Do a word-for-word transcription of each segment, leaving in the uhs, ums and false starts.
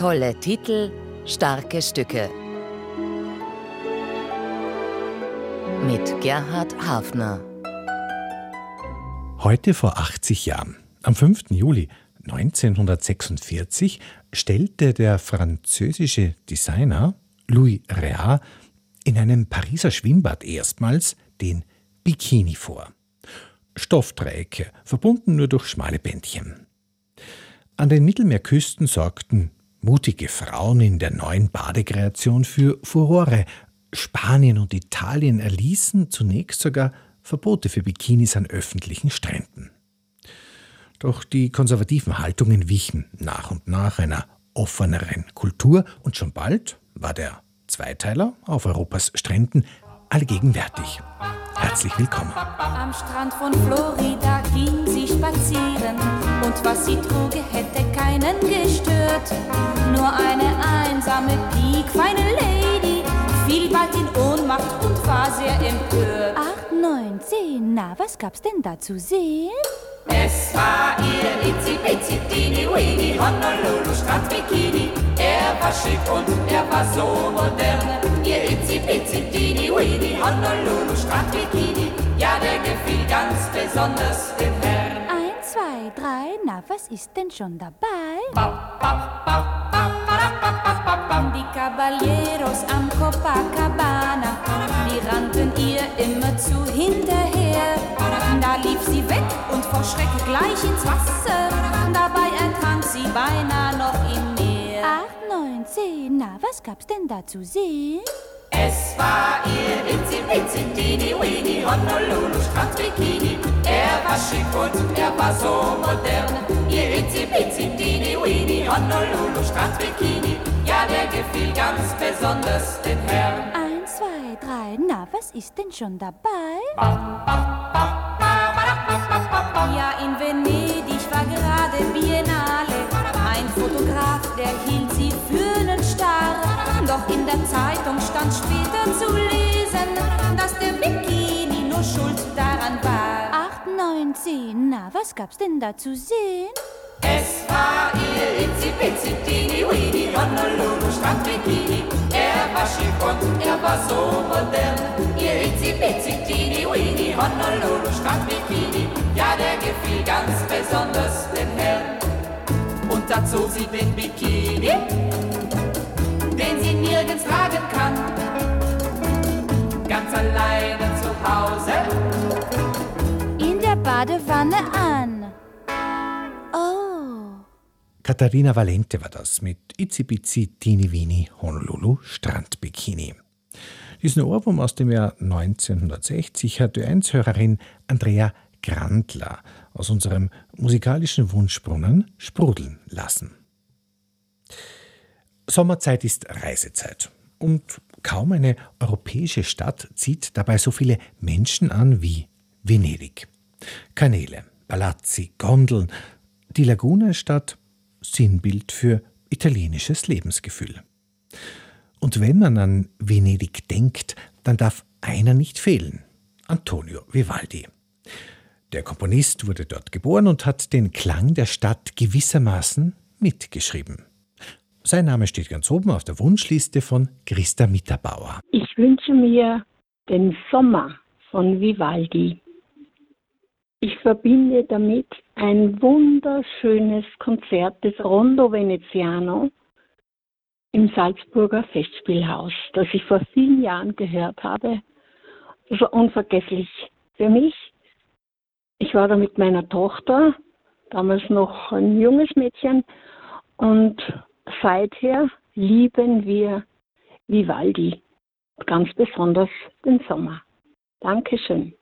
Tolle Titel, starke Stücke. Mit Gerhard Hafner. Heute vor achtzig Jahren, am fünften Juli neunzehnhundertsechsundvierzig, stellte der französische Designer Louis Réard in einem Pariser Schwimmbad erstmals den Bikini vor. Stoffdreiecke, verbunden nur durch schmale Bändchen. An den Mittelmeerküsten sorgten mutige Frauen in der neuen Badekreation für Furore. Spanien und Italien erließen zunächst sogar Verbote für Bikinis an öffentlichen Stränden. Doch die konservativen Haltungen wichen nach und nach einer offeneren Kultur und schon bald war der Zweiteiler auf Europas Stränden allgegenwärtig. Herzlich willkommen. Am Strand von Florida ging sie spazieren und was sie trug, hätte keinen gestört. Nur eine einsame, piekfeine Lady fiel bald in Ohnmacht und war sehr empört. Acht, neun, zehn, na, was gab's denn da zu sehen? Es war ihr itzi-bitzi, teeny-weeny Honolulu-Strand-Bikini. Er war schick und er war so modern. Ihr itzi-bitzi, teeny-weeny Honolulu-Strand-Bikini. Ja, der gefiel ganz besonders den Herrn. Eins, zwei, drei, na, was ist denn schon dabei? Bap, bap, bap, bap, bap, bap, bap, bap. Die Caballeros am Copacabana, die rannten ihr immerzu hinterher. Da lief sie weg und vor Schreck gleich ins Wasser. Dabei ertrank sie beinahe noch im Meer. Acht, neun, zehn, na, was gab's denn da zu sehen? Es war ihr itzi-bitzi, teeny-weeny Honolulu-Strand-Bikini. Er war schick und er war so modern. Ihr itzi-bitzi, teeny-weeny Honolulu-Strand-Bikini. Ja, der gefiel ganz besonders den Herrn. Eins, zwei, drei, na, was ist denn schon dabei? Bap, bap, bap, bap, bap, bap, bap, bap. Ja, in Venedig war gerade Biennale. Ein Fotograf, der hielt sie für einen Star. Doch in der Zeitung stand später zu lesen, dass der Bikini nur schuld daran war. Acht, neun, zehn, na, was gab's denn da zu sehen? Es war ihr itzi-bitzi, teeny-weeny Honolulu-Strand-Bikini. Er war schick und er war so modern. Ihr itzi-bitzi, teeny-weeny Honolulu-Strand-Bikini. Ja, der gefiel ganz besonders den Herrn. Und da zog sie den Bikini, den sie nirgends tragen kann, ganz alleine zu Hause in der Badewanne an. Oh. Katharina Valente war das mit Itzi-Bitzi Teeny-Weeny Honolulu Strandbikini. Diesen Ohrwurm aus dem Jahr neunzehnhundertsechzig hat Ö eins Hörerin Andrea Grandler aus unserem musikalischen Wunschbrunnen sprudeln lassen. Sommerzeit ist Reisezeit und kaum eine europäische Stadt zieht dabei so viele Menschen an wie Venedig. Kanäle, Palazzi, Gondeln, die Lagunenstadt, Sinnbild für italienisches Lebensgefühl. Und wenn man an Venedig denkt, dann darf einer nicht fehlen: Antonio Vivaldi. Der Komponist wurde dort geboren und hat den Klang der Stadt gewissermaßen mitgeschrieben. Sein Name steht ganz oben auf der Wunschliste von Christa Mitterbauer. Ich wünsche mir den Sommer von Vivaldi. Ich verbinde damit ein wunderschönes Konzert des Rondo Veneziano im Salzburger Festspielhaus, das ich vor vielen Jahren gehört habe. Das war unvergesslich für mich. Ich war da mit meiner Tochter, damals noch ein junges Mädchen, und seither lieben wir Vivaldi, ganz besonders den Sommer. Dankeschön.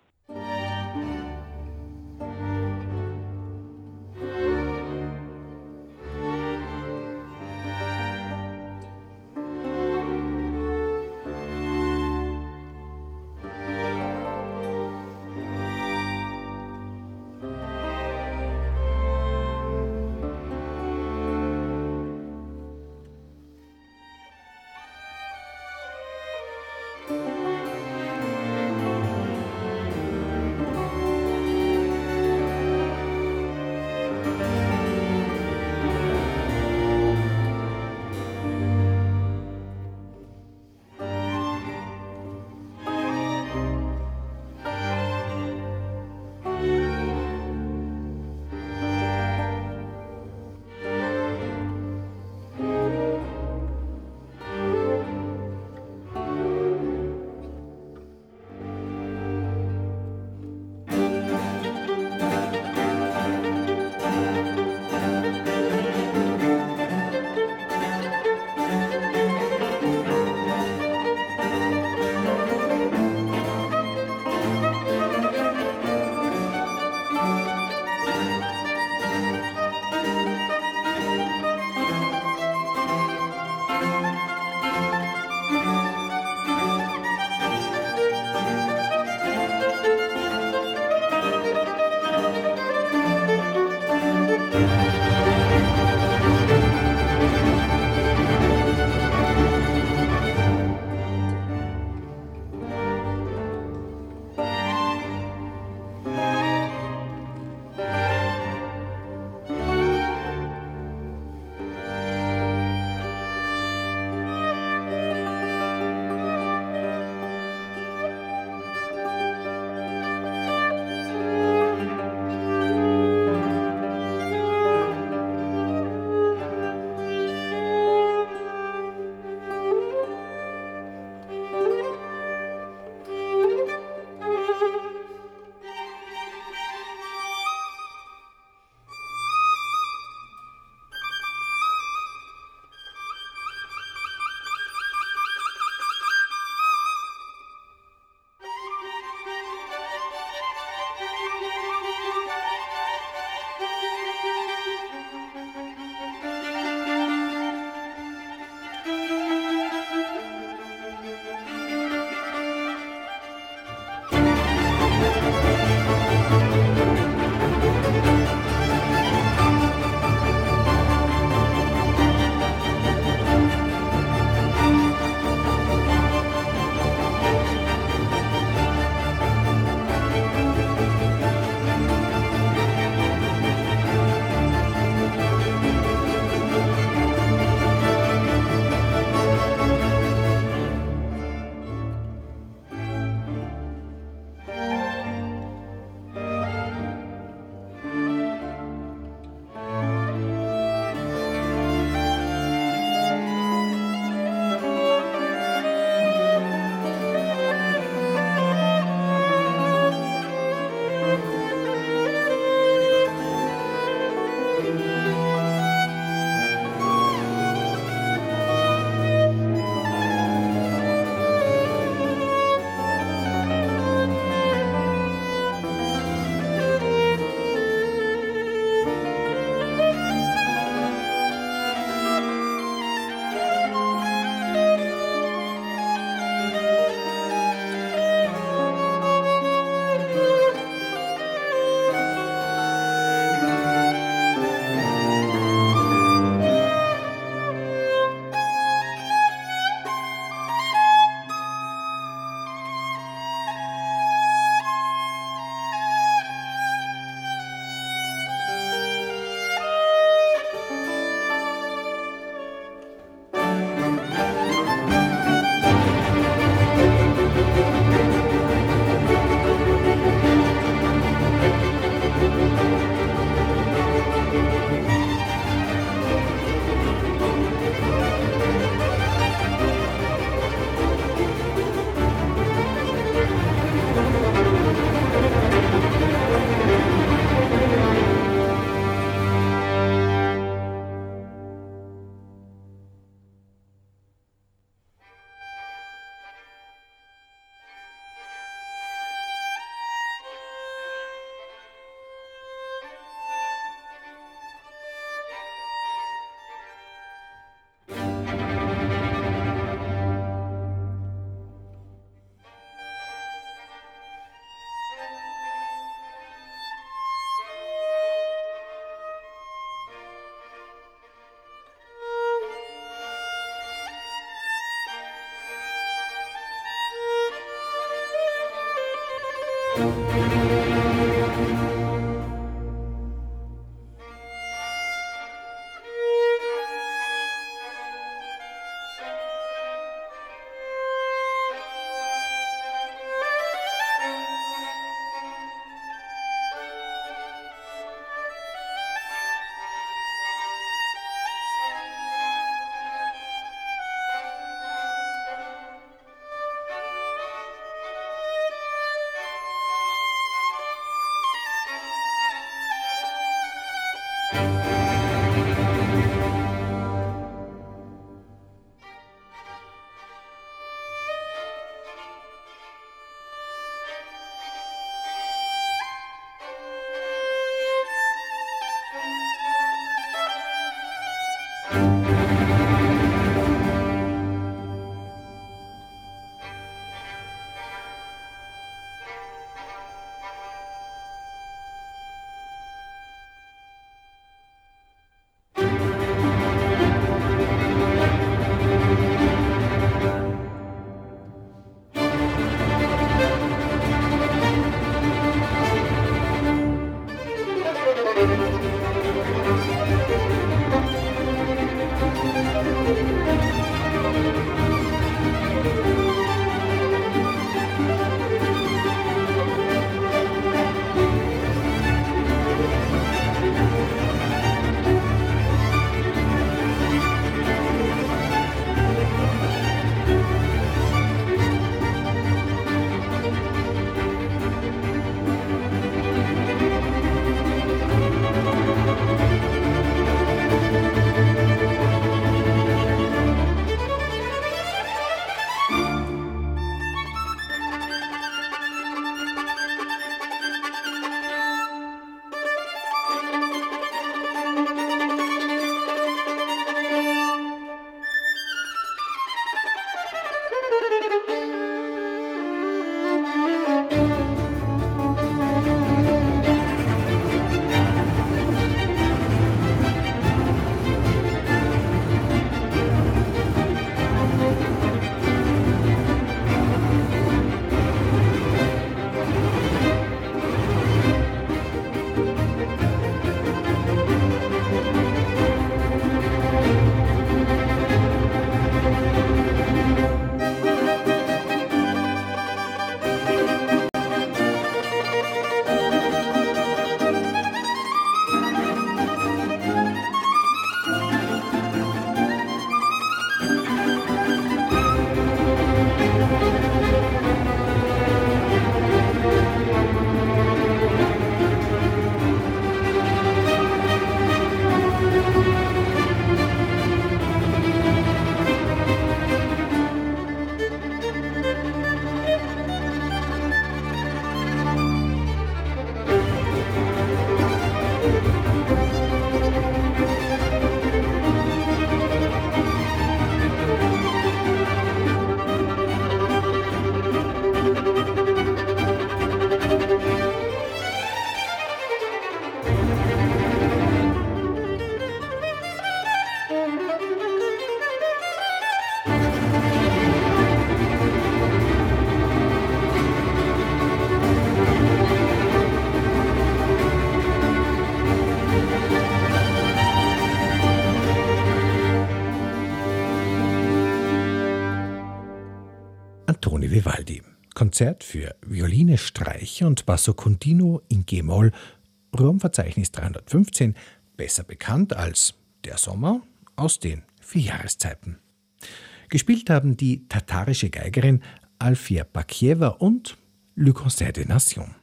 Antoni Vivaldi. Konzert für Violine, Streicher und Basso Continuo in G-Moll, Raumverzeichnis dreihundertfünfzehn, besser bekannt als Der Sommer aus den vier Jahreszeiten. Gespielt haben die tatarische Geigerin Alfia Bakieva und Le Concert des Nations.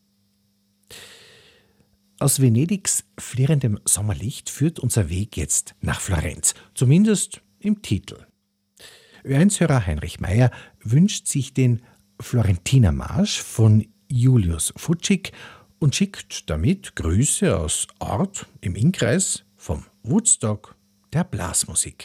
Aus Venedigs flirrendem Sommerlicht führt unser Weg jetzt nach Florenz, zumindest im Titel. Ö eins-Hörer Heinrich Meyer wünscht sich den Florentiner Marsch von Julius Futschig und schickt damit Grüße aus Ort im Innkreis vom Woodstock der Blasmusik.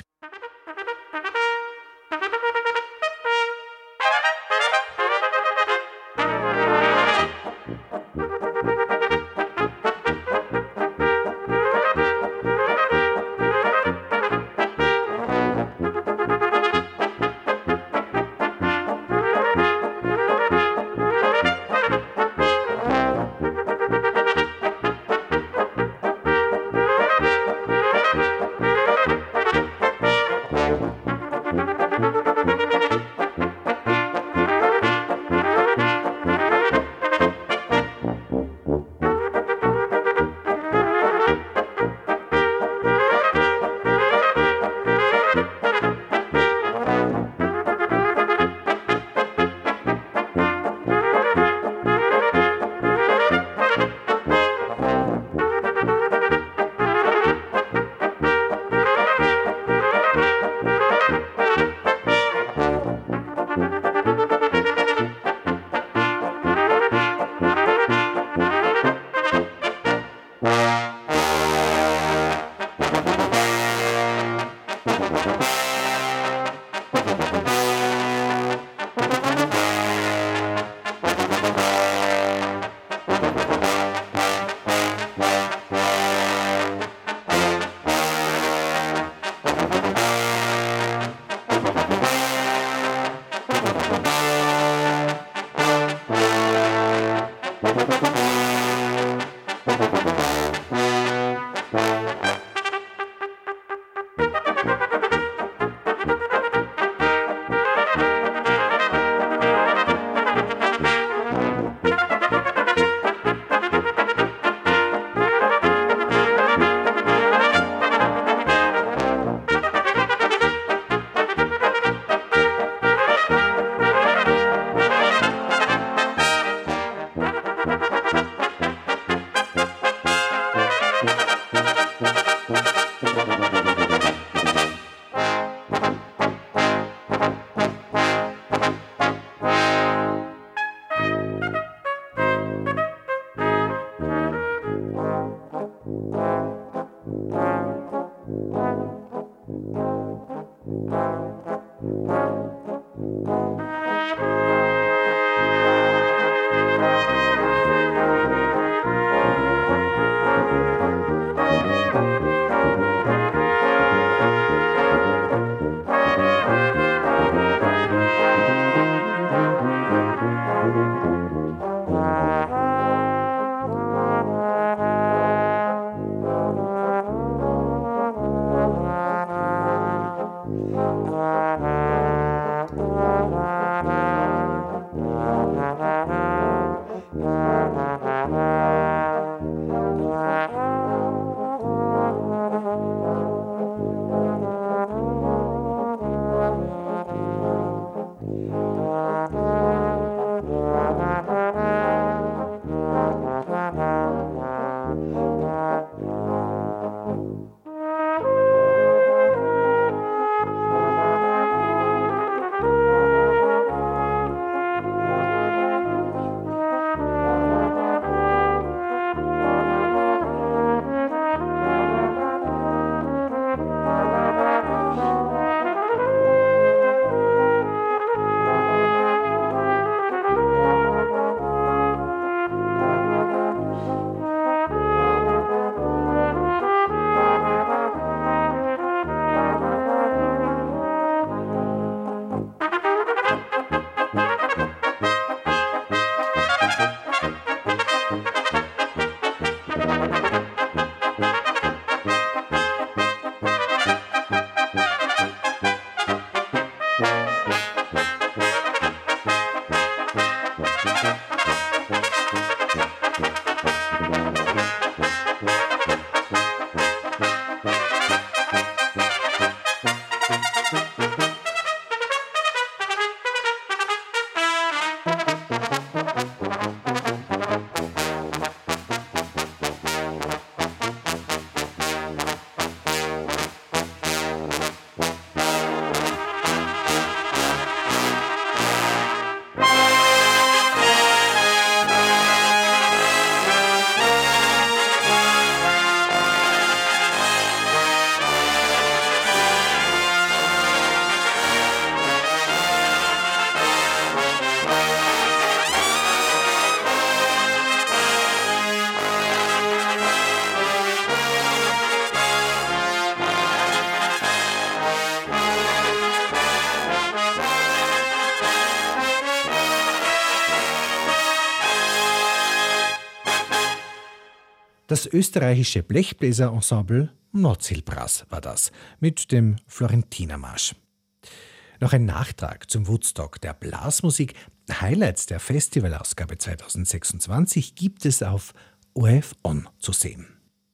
Das österreichische Blechbläserensemble Nordseilbrass war das, mit dem Florentinermarsch. Noch ein Nachtrag zum Woodstock der Blasmusik. Highlights der Festivalausgabe zweitausendsechsundzwanzig gibt es auf O R F On zu sehen.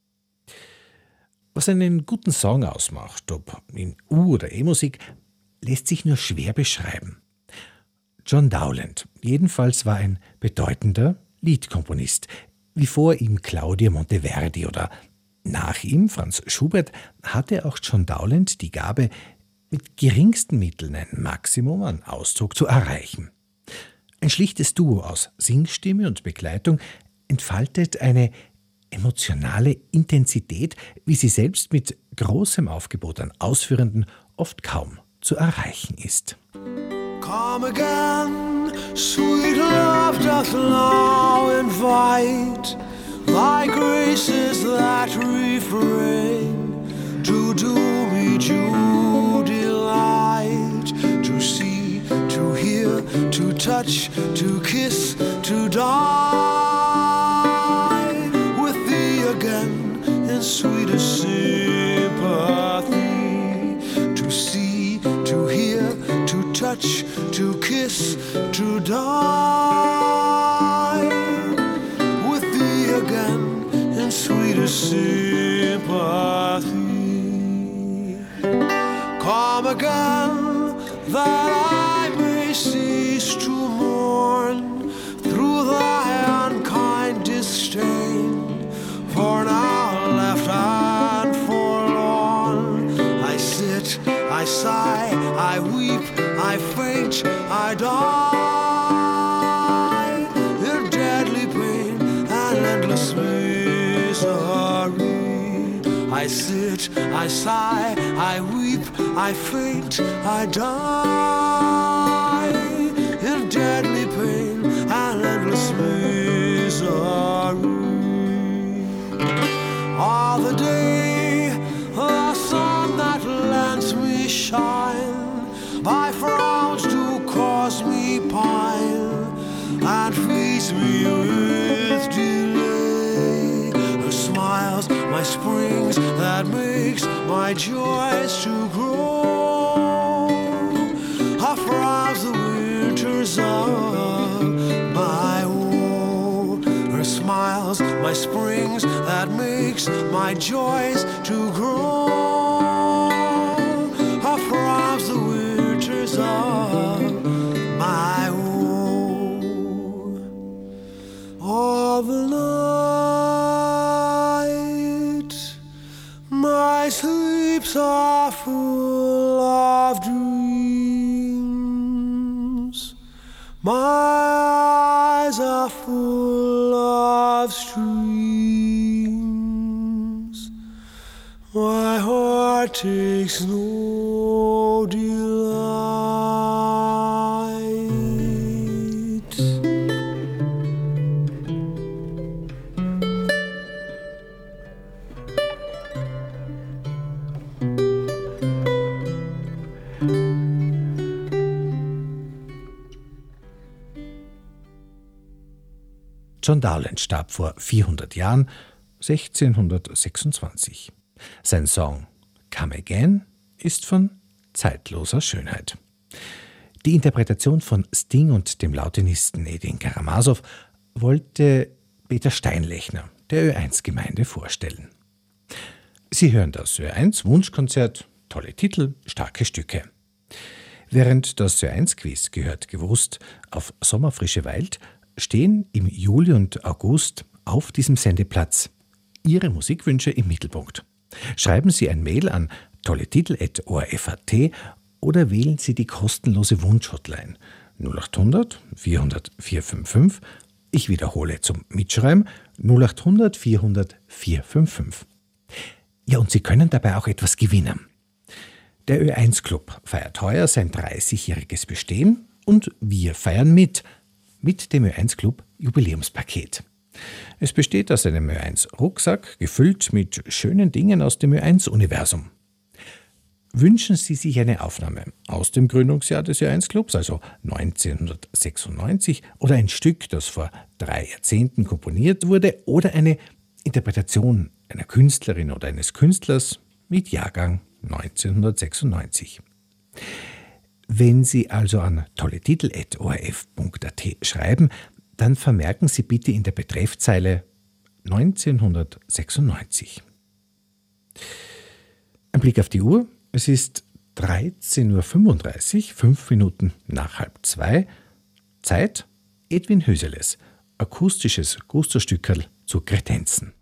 Was einen guten Song ausmacht, ob in U- oder E-Musik, lässt sich nur schwer beschreiben. John Dowland jedenfalls war ein bedeutender Liedkomponist, wie vor ihm Claudio Monteverdi oder nach ihm Franz Schubert, hatte auch John Dowland die Gabe, mit geringsten Mitteln ein Maximum an Ausdruck zu erreichen. Ein schlichtes Duo aus Singstimme und Begleitung entfaltet eine emotionale Intensität, wie sie selbst mit großem Aufgebot an Ausführenden oft kaum zu erreichen ist. Come again, sweet love doth now invite thy graces that refrain to do me due delight, to see, to hear, to touch, to kiss, to die with thee again in sweetest sympathy, to see, to hear, to touch, to kiss, to die with thee again in sweetest sympathy. Come again that I may cease to mourn through thy unkind disdain, for now left and forlorn I sit, I sigh, I weep, I faint, I die in deadly pain and endless misery. I I sit, I sigh, I weep, I faint, I die in deadly pain and endless misery. All the day, a sun that lends me shine, by frowns to cause me pine, and feeds me with delay. Her smiles, my springs, that makes my joys to grow. Her frowns, the winters of my woe. Her smiles, my springs, that makes my joys to grow. Her frowns, the winters of my woe. All the night, my sleeps are full of dreams. My eyes are full of streams. My heart takes no delight. John Dowland starb vor vierhundert Jahren, sechzehnhundertsechsundzwanzig. Sein Song Come Again ist von zeitloser Schönheit. Die Interpretation von Sting und dem Lautenisten Edin Karamazov wollte Peter Steinlechner, der Ö eins Gemeinde, vorstellen. Sie hören das Ö eins Wunschkonzert, tolle Titel, starke Stücke. Während das Ö eins Quiz gehört gewusst auf Sommerfrische weilt, stehen im Juli und August auf diesem Sendeplatz Ihre Musikwünsche im Mittelpunkt. Schreiben Sie ein Mail an tolletitel at o r f punkt a t oder wählen Sie die kostenlose Wunsch-Hotline null acht hundert vierhundert vierhundertfünfundfünfzig. Ich wiederhole zum Mitschreiben null acht hundert vierhundert vierhundertfünfundfünfzig. Ja, und Sie können dabei auch etwas gewinnen. Der Ö eins Club feiert heuer sein dreißigjähriges Bestehen und wir feiern mit. mit dem Ö eins Club Jubiläumspaket. Es besteht aus einem Ö eins Rucksack, gefüllt mit schönen Dingen aus dem Ö eins Universum. Wünschen Sie sich eine Aufnahme aus dem Gründungsjahr des Ö eins Clubs, also neunzehnhundertsechsundneunzig, oder ein Stück, das vor drei Jahrzehnten komponiert wurde, oder eine Interpretation einer Künstlerin oder eines Künstlers mit Jahrgang neunzehnhundertsechsundneunzig. Wenn Sie also an tolletitel at o r f punkt a t schreiben, dann vermerken Sie bitte in der Betreffzeile neunzehnhundertsechsundneunzig. Ein Blick auf die Uhr. Es ist dreizehn Uhr fünfunddreißig, fünf Minuten nach halb zwei. Zeit Edwin Höseles, akustisches Gusto-Stückerl zu Kretenzen.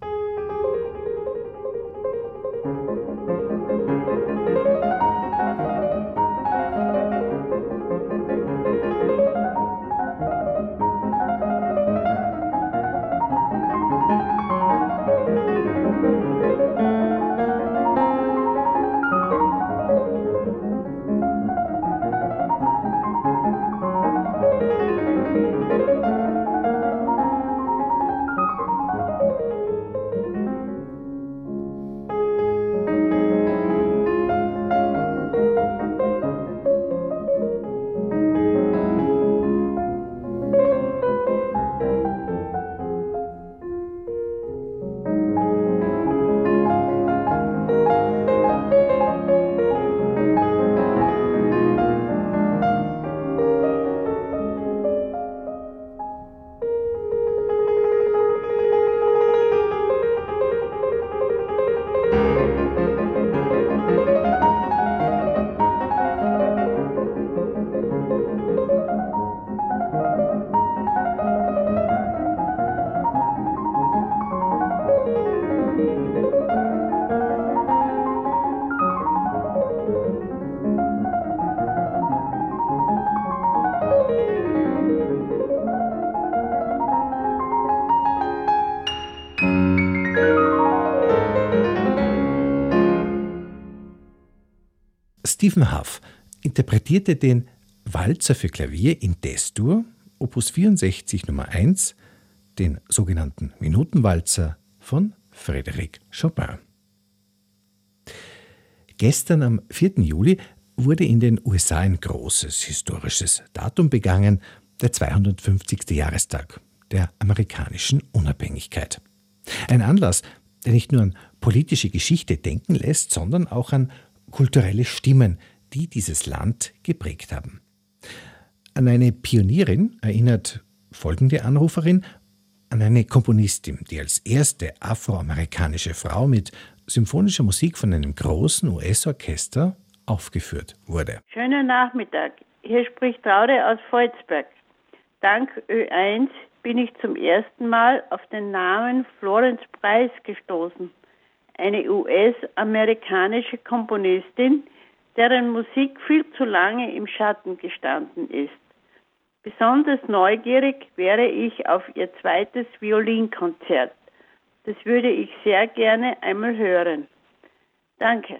Stephen Hough interpretierte den Walzer für Klavier in Des-Dur, Opus vierundsechzig Nummer eins, den sogenannten Minutenwalzer von Frédéric Chopin. Gestern am vierten Juli wurde in den U S A ein großes historisches Datum begangen, der zweihundertfünfzigste Jahrestag der amerikanischen Unabhängigkeit. Ein Anlass, der nicht nur an politische Geschichte denken lässt, sondern auch an kulturelle Stimmen, die dieses Land geprägt haben. An eine Pionierin erinnert folgende Anruferin, an eine Komponistin, die als erste afroamerikanische Frau mit symphonischer Musik von einem großen U S-Orchester aufgeführt wurde. Schönen Nachmittag. Hier spricht Traude aus Volzberg. Dank Ö eins bin ich zum ersten Mal auf den Namen Florence Price gestoßen. Eine U S-amerikanische Komponistin, deren Musik viel zu lange im Schatten gestanden ist. Besonders neugierig wäre ich auf ihr zweites Violinkonzert. Das würde ich sehr gerne einmal hören. Danke.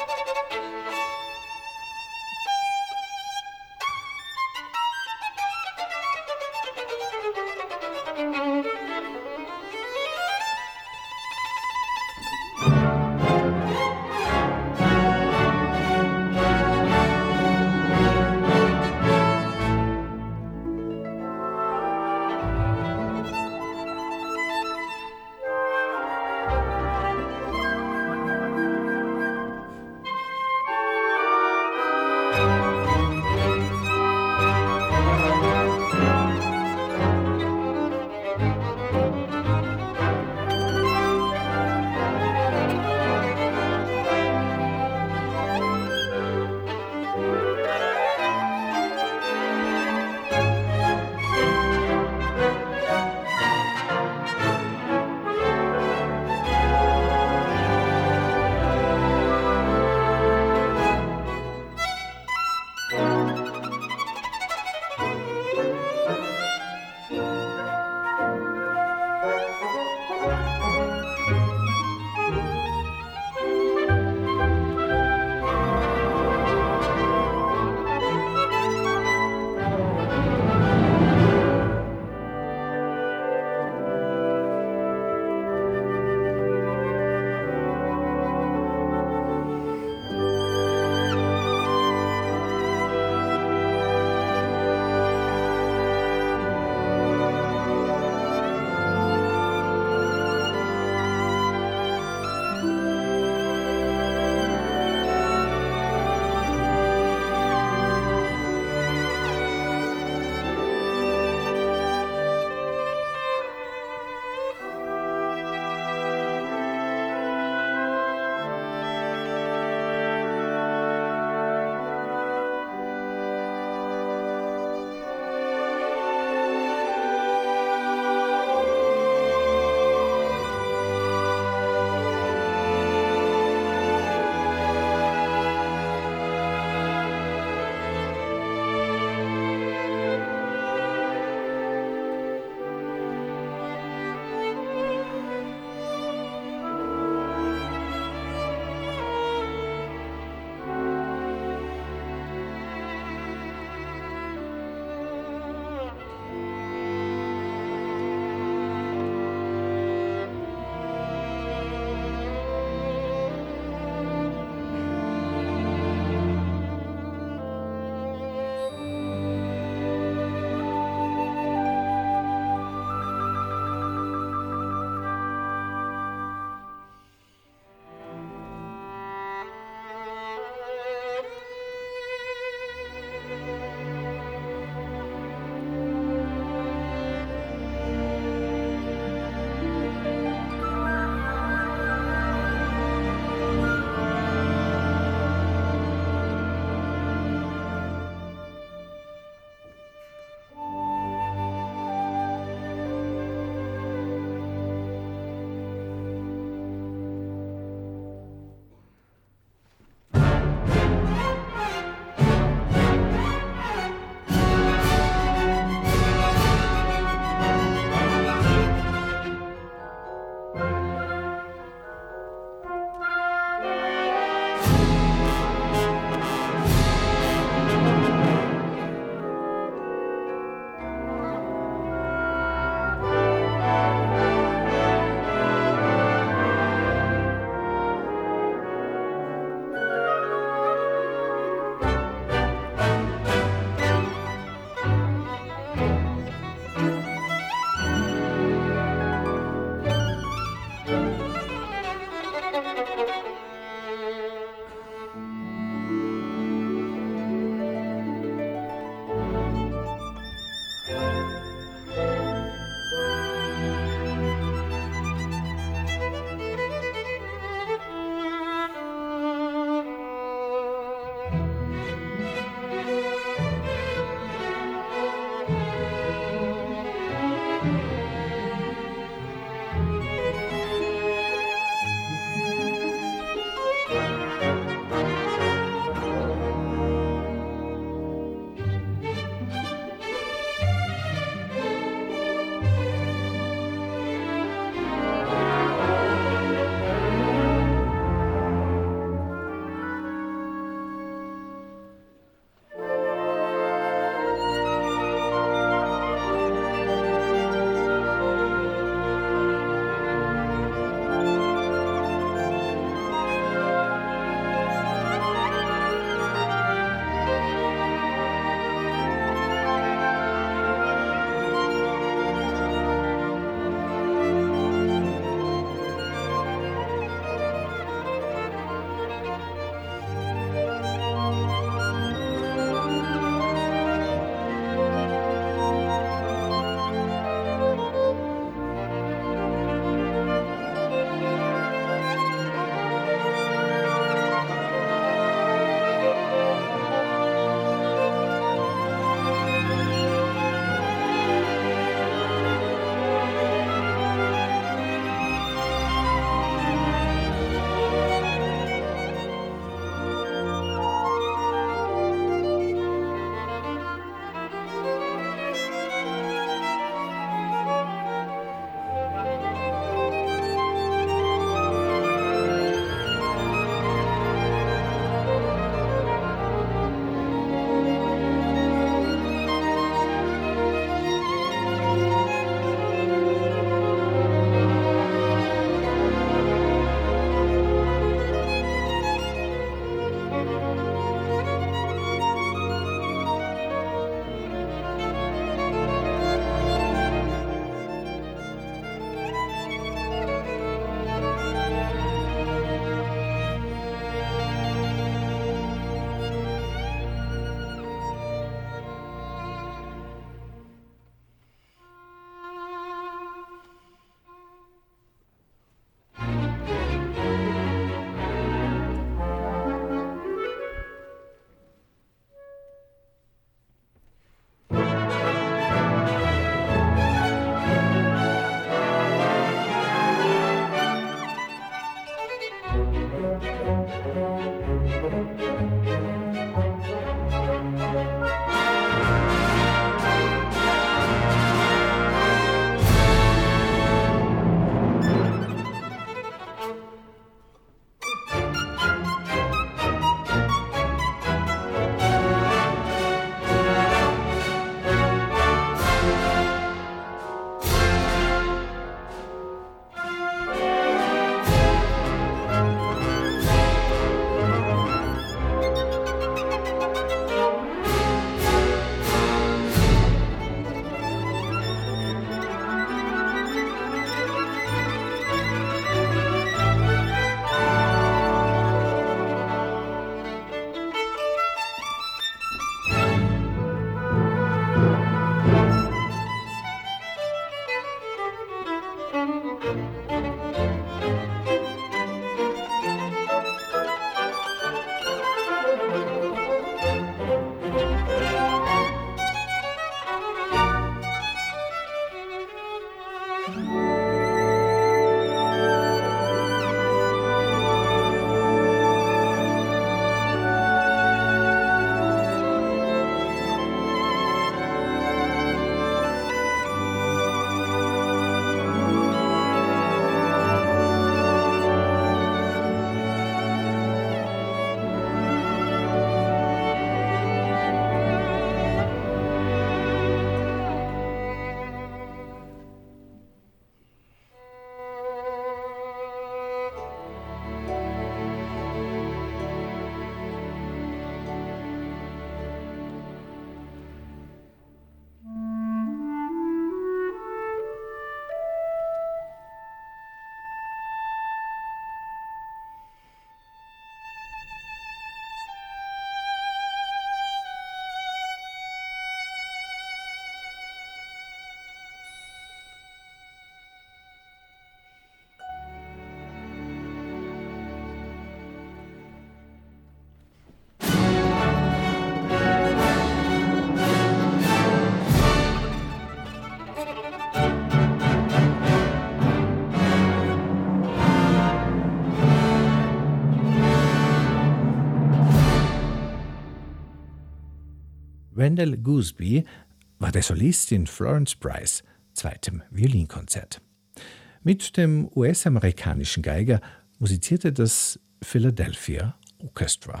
Wendell Gooseby war der Solist in Florence Price' zweitem Violinkonzert. Mit dem U S-amerikanischen Geiger musizierte das Philadelphia Orchestra.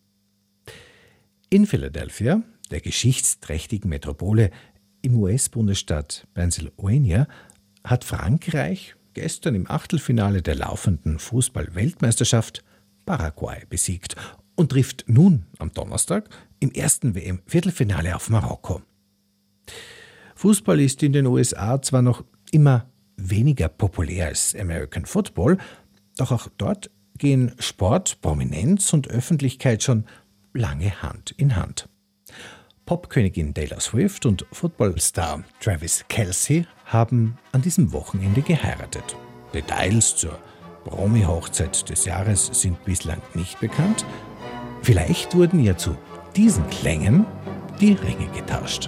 In Philadelphia, der geschichtsträchtigen Metropole im U S-Bundesstaat Pennsylvania, hat Frankreich gestern im Achtelfinale der laufenden Fußball-Weltmeisterschaft Paraguay besiegt und trifft nun am Donnerstag im ersten W M-Viertelfinale auf Marokko. Fußball ist in den U S A zwar noch immer weniger populär als American Football, doch auch dort gehen Sport, Prominenz und Öffentlichkeit schon lange Hand in Hand. Popkönigin Taylor Swift und Footballstar Travis Kelce haben an diesem Wochenende geheiratet. Details zur Promi-Hochzeit des Jahres sind bislang nicht bekannt. Vielleicht wurden ja zu diesen Klängen die Ringe getauscht.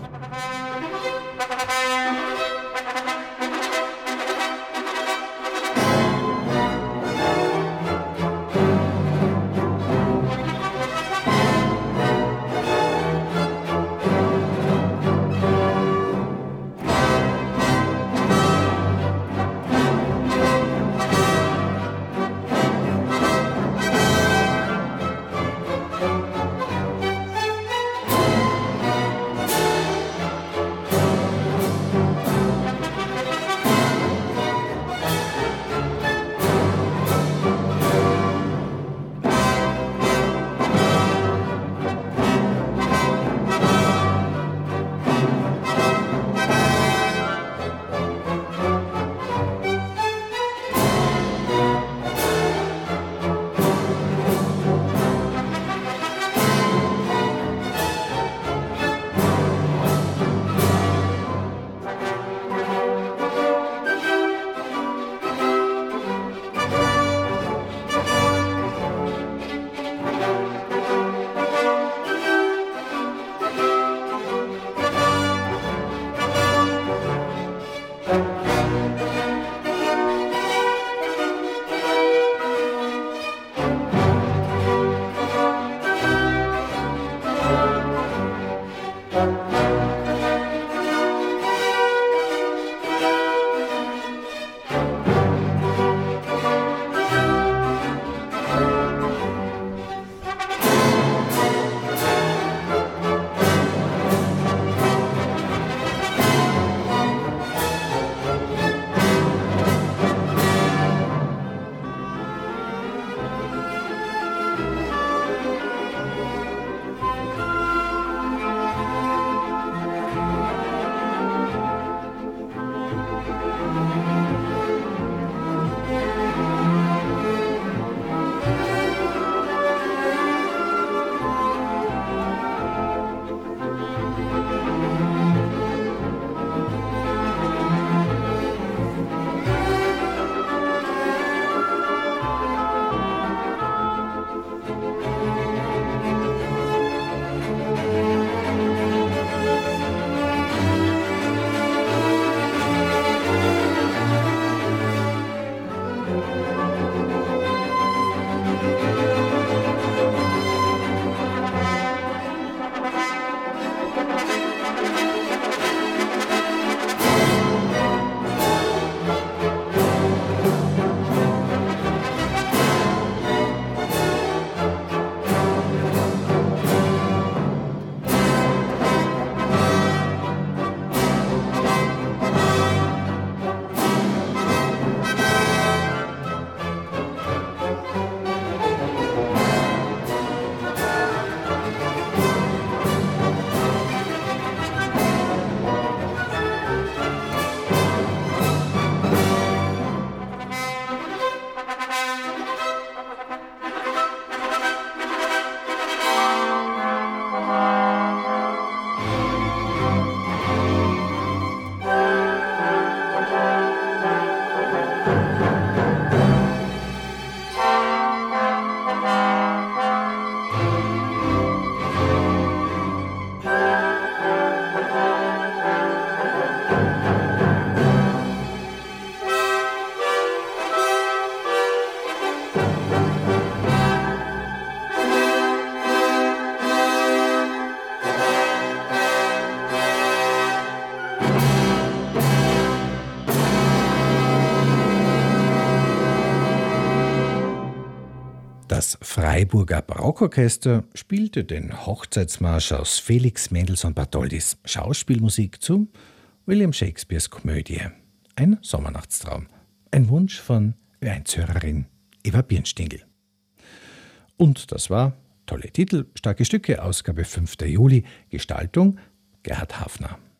Das Freiburger Barockorchester spielte den Hochzeitsmarsch aus Felix Mendelssohn Bartholdys Schauspielmusik zu William Shakespeares Komödie Ein Sommernachtstraum. Ein Wunsch von Ö eins Hörerin Eva Birnstingel. Und das war Tolle Titel, starke Stücke, Ausgabe fünfter Juli, Gestaltung Gerhard Hafner.